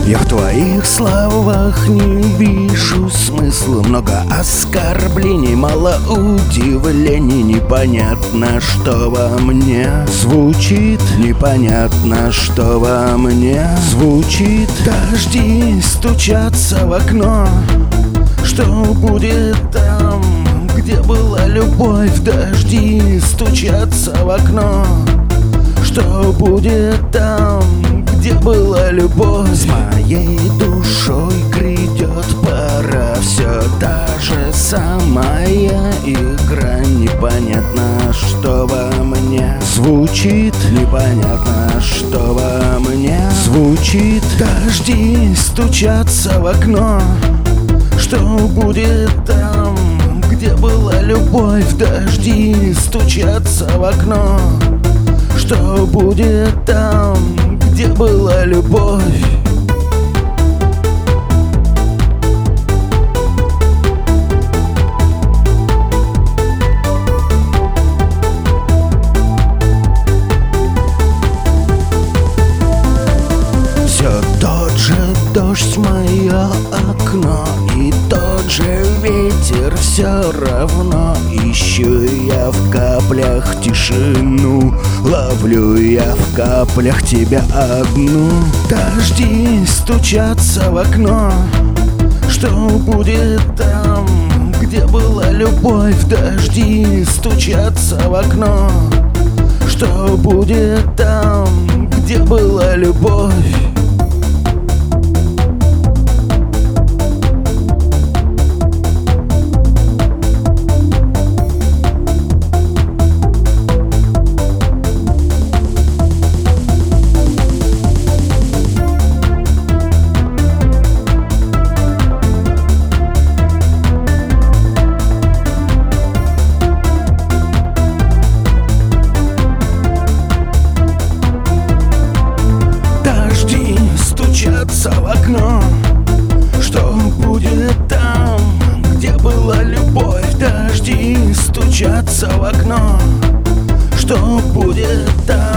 Я в твоих словах не вижу смысла. Много оскорблений, мало удивлений. Непонятно, что во мне звучит. Непонятно, что во мне звучит. Дожди стучатся в окно. Что будет там, где была любовь? Дожди стучатся в окно. Что будет там, где была любовь? С моей душой грядет пора. Все та же самая игра. Непонятно, что во мне звучит. Непонятно, что во мне звучит. Дожди стучатся в окно. Что будет там, где была любовь? Дожди стучатся в окно. Что будет там, где была любовь? Все тот же дождь в мое окно, и тот же ветер, все равно ищу я в каплях тишину. Ловлю я в каплях тебя одну. Дожди стучатся в окно. Что будет там, где была любовь? Дожди стучатся в окно. Что будет там, где была любовь? В окно. Что будет там, где была любовь? Дожди стучатся в окно. Что будет там?